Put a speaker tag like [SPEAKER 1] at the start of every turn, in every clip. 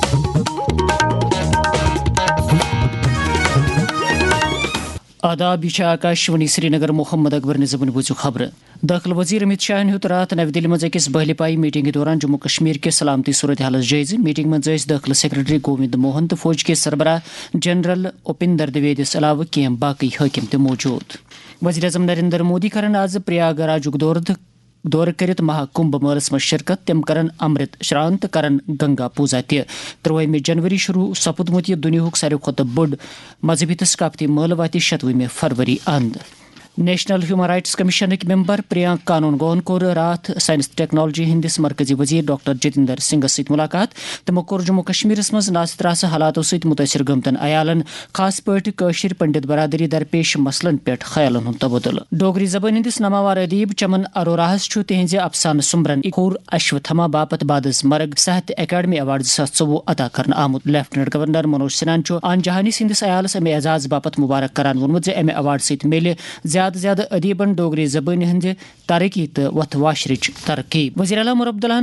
[SPEAKER 1] آداب، یہ آکاشوانی سری نگر محمد اکبر نظم بوزو خبر. داخل وزیر امت شاہ ہیوت رات نو دہلی مز اکس بہل پائی میٹنگ دوران جموں کشمیر کے سلامتی صورت حالس جائزہ. میٹنگ مز داخلہ سیکرٹری گووند موہن تو فوج کے سربراہ جنرل اپندر دویدس علاوہ کیم باقی حاکم تہ موجود. وزیر اعظم نریندر مودی کرن آز پریاگراجک دور کرت مہاکمبھ میلس مز شرکت. تم کرن امرت شران تو کرن گنگا پوزا تہ. 13 جنوری شروع سپدمت یہ دنیا ساروی کھت بڑ مذہبی تو ثقافتی میلہ وات 26 فروری اند. National Human Rights Commission member Priyank Kanoongo کور رات سائنس ٹیکنالوجی ہندس مرکزی وزیر ڈاکٹر جتیندر سنگھس ست ملاقات. تمو کور جموں کشمیر مز ناستراسہ حالاتو ست متاثر گمتن عیالن خاص پٲٹھۍ کٲشِر پنڈت برادری درپیش مسلن پٮ۪ٹھ خیالن ہُنٛد تبادلہٕ. ڈوگری زبان ہندس ناماوار ادیب چمن اروراہس چھُ تہنزِ افسانہٕ سُمبرن کھور اشوتھما باپت بادس مرگ صحت اکیڈمی ایوارڈ 2024 عطا کرنہٕ آمُت. لیفٹنٹ گورنر منوج سنہاہن چھُ آن جہانی سندس عیالس امہِ اعزاز باپت مبارک کران ووٚنمُت زِ امہِ ایوارڈ سۭتۍ میلہِ زیادٕ ادیبن ڈوگری زبان ہند ترقی تو وتھ واشرچ ترقی. وزیر اعلیٰ عمر عبداللہن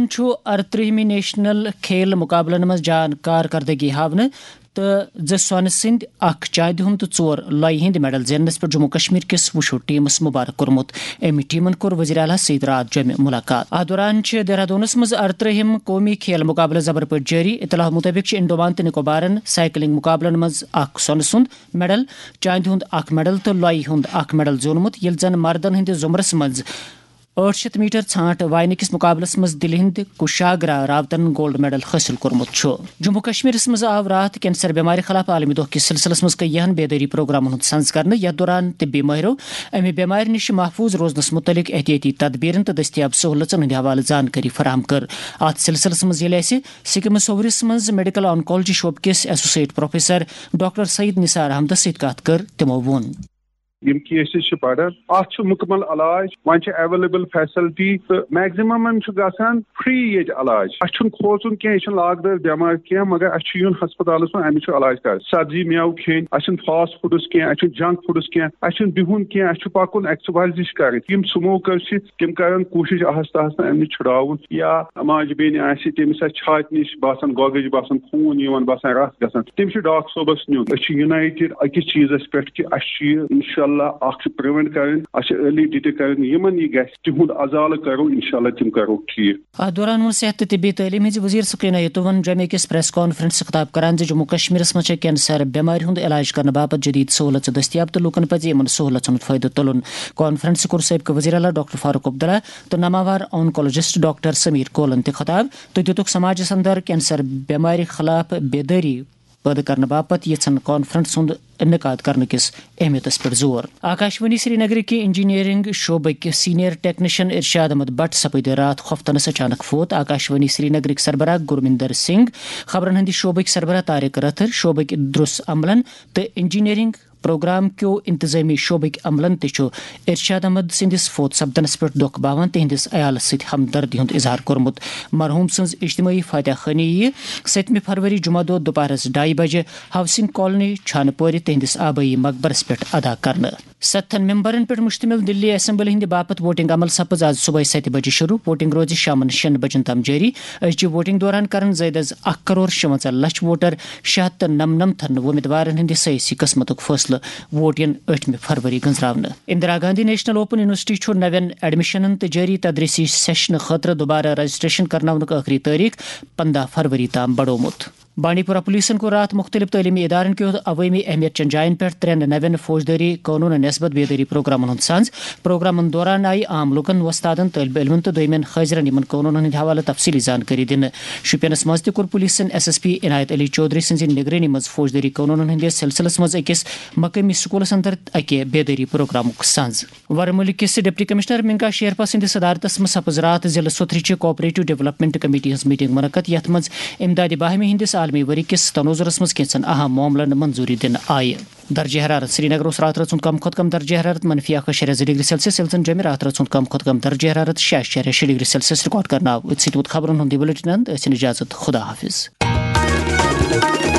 [SPEAKER 1] 38 نیشنل کھیل مقابلن مز جان کارکردگی ہاونہٕ تو 2 سونہٕ سند 1 چاندِ ہُنٛد تہٕ 4 لۄیہِ ہٕنٛدۍ میڈل زیننس پٮ۪ٹھ جموں کشمیر کس وشو ٹیمس مبارک کوٚرمُت. امہِ ٹیمن کوٚر وزیر اعلیٰ سۭتۍ رات جمہِ ملاقات. اتھ دوران چھِ دہرادوٗنس منٛز 38 قومی کھیل مقابلہٕ زبر پٲٹھۍ جٲری. اطلاع مطٲبق چھِ انڈومان تہٕ نِکوبارن سائیکلنگ مقابلن منٛز 1 سونہٕ سُنٛد میڈل، چاندِ ہُنٛد 1 میڈل تہٕ لۄیہِ ہُنٛد 1 میڈل زیوٗنمُت، ییٚلہِ زن مردن ہٕنٛدِ ضُمرس منٛز 800 میٹر ژھانٹ واینہٕ کِس مقابلس منٛز دِلہِ ہٕنٛدِ کُشاگرا راوتن گولڈ میڈل حٲصِل کوٚرمُت چھُ. جموں کشمیرس منٛز آو راتھ کینسر بٮ۪مارِ خلاف عالمی دۄہ کِس سلسلس منٛز کیٚنٛہن بیدٲری پروگرامن ہُنٛد سنز کرنہٕ. یتھ دوران طبی مٲہرو امہِ بٮ۪مارِ نِش محفوظ روزنس متعلق احتیاطی تدبیرن تہٕ دٔستیاب سہوٗلژن ہٕنٛدِ حوالہٕ زانکٲری فراہم کٔر. اتھ سلسلس منٛز ییٚلہِ اسہِ سکم صوورس منٛز میڈیکل آنکالوجی شعبہٕ کِس associate professor doctor Saeed Nisar احمدس سۭتۍ کتھ کٔر تِمو ووٚن
[SPEAKER 2] یم کیسز پڑان ات مکمل علاج ون ایویلیبل فیسلٹی تو میکزمم گھان فری یہ علاج. اچھن کھوژن کی لاگ دار بٮ۪مار کی مگر اچھا یون ہسپتالس من امیک علاج کر. سبزی میو کھین اچھن فاسٹ فوڈس کی اچھن جنک فوڈس کی اچھن بہن کی اچھ پکن ایکسرسائز کر. یم سموکر تم کرن کوشش آہستہ آہستہ امن چھڑاون. یا ماج بین تمس چھات نش باسان گوگج باسان خون باسان رس گھان تم ڈاکٹر صوبس نیون. یونائٹڈ اکس چیزس پہ کہ انشاء اللہ پریونٹ کریں ارلی ڈیٹیکٹ کریں یمن یہ گھس تہد ازالہ کرو انشاءاللہ تم کرو ٹھیک.
[SPEAKER 1] اتھ دوران وون صحت تہٕ طبی تعلیم ہٕنٛزِ وزیر سکینہ یتوون جمع کس پریس کانفرنس خطاب کران زِ جموں کشمیرس منٛز چھےٚ کینسر بٮ۪مارِ ہُنٛد علاج کرنہٕ باپت جدید سہوٗلژ دٔستیاب تہٕ لوٗکن پزِ یِمن سہوٗلژن ہُنٛد فٲیدٕ تُلُن. کانفرنس کوٚر سٲبقہٕ وزیر اعلیٰ ڈاکٹر فاروق عبداللہ تہٕ ناماوار آنکولوجسٹ ڈاکٹر سمیٖر کولن تہِ خطاب تہٕ دِتُکھ سماجس اندر کینسر بٮ۪مارِ خلاف بیدٲری پٲدٕ کرنہٕ باپت یژھن کانفرنس ہُنٛد انعقاد کرنے کس اہمیتس پر زور. آکاشوانی سری نگر کے انجینئرنگ شعبک سینئر ٹیکنیشین ارشاد احمد بٹ سپدِ رات خوفتنس اچانک فوت. آکاشوانی سری نگرک سربراہ گرمندر سنگھ، خبرن ہندِ شعبک سربراہ طارق رتھر، شعبک درس عملن تو انجینئرنگ پروگرام کیو انتظامی شعبک عملن تہ ارشاد احمد سندس فوت سپدنس پہ دکھ باوان تہندس عیالس ست ہمدردی ہند اظہار کورمت. مرحوم سن اجتماعی فاتح خانی 7 فروری جمعہ دۄہ دُپہرس 2:30 بجے ہاؤسنگ کالونی چھانہ پورِ تہندس آبائی مقبرس پہ ادا کرنا. 7 ممبرن پہ مشتمل دلی اسمبلی ہند باپت ووٹنگ عمل سپز آج صبح 7 بجے شروع. ووٹنگ روز شامن 6 بجن تام جاری. أزچہِ ووٹنگ دوران کرن زائد از 1,56,00,000 ووٹر 699 وۄمیدوارن ہند سیاسی قسمتک فٲصلہٕ ووٹ ین 8 فروری گنزراونہٕ. Indira Gandhi National Open University چھُ نوین ایڈمشنن تو جاری تدریسی سیشن خاطرٕ دوبارہ رجسٹریشن کرناونُک ٲخری تٲریخ 15 فروری تام بڑومُت. بانڈی پورہ پولیسن کو رات مختلف تعلیمی ادارن کے عوامی اہمیت چن جائن پہ 3 نوین فوجداری قانون نسبت بیداری پروگرامن ہند سانز. پروگرامن دوران آئی عام لوکن، وستادن، طالب علمن تو دویمین حاضرن یمن قانون ہند حوالہ تفصیلی زانکاری دن. شوپینس مز تہ کور پولیسن SSP عنایت علی چودھری سنز نگرانی مز فوجداری قانون ہندس سلسلس مز اکس مقامی سکولس اندر اکہ بیداری پروگرامک سانز. ورمُلہِ کِس ڈپٹی کمشنر منکا شیرپا سندس صدارتس مز سپز رات ضلع سوتھرچہِ کوآپریٹو ڈیولپمنٹ کمیٹی ہز میٹنگ منعقد، یتھ مز امدادِ باہمی ہندس عالمی ؤری کس تنوظرس مز کینژن اہم معاملن منظوری دن آئی. درجہ حرارت سری نگر رات رات کم کھت کم درجہ حرارت -8.2 ڈگری سیلسیس، ییٚلہِ زن جمع رات رات کم کھت کم درجہ حرارت 6.6 ڈگری سیلسیس ریکارڈ کرنا آو. اتھ سۭتۍ ووت خبرن ہُنٛد بُلٹن. ٲسِن اجازت، خدا حافظ.